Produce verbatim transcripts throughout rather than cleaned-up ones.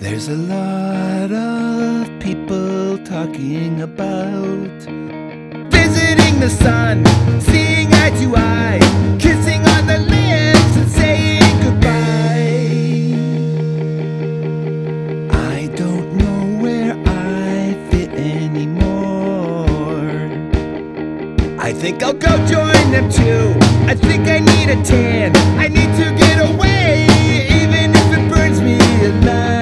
There's a lot of people talking about visiting the sun, seeing eye to eye, kissing on the lips and saying goodbye. I don't know where I fit anymore. I think I'll go join them too. I think I need a tan. I need to get away, even if it burns me alive.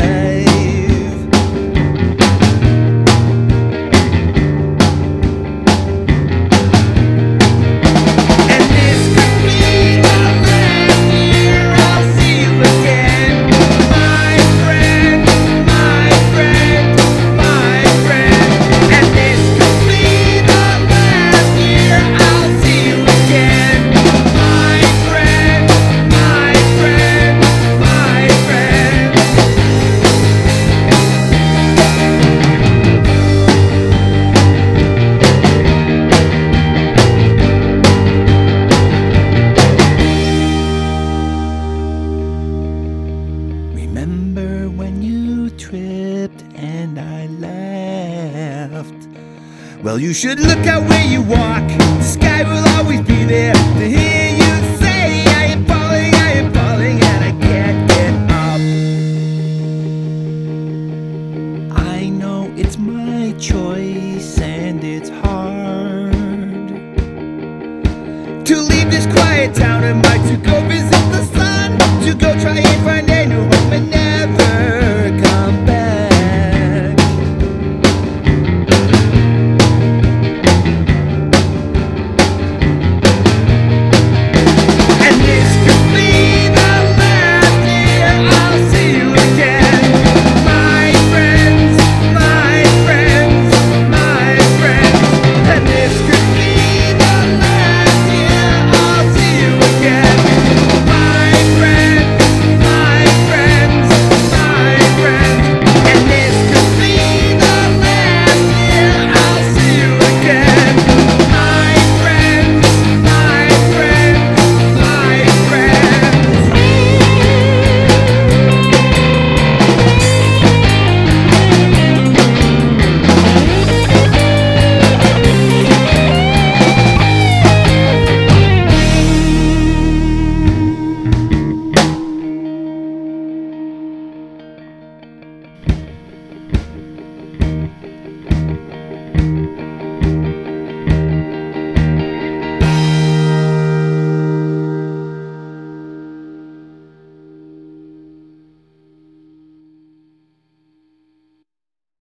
Remember when you tripped and I laughed? Well, you should look out where you walk. The sky will always be there to hear you say, I am falling, I am falling, and I can't get up. I know it's my choice and it's hard to leave this quiet town. Am I to go visit the sun? To go try and find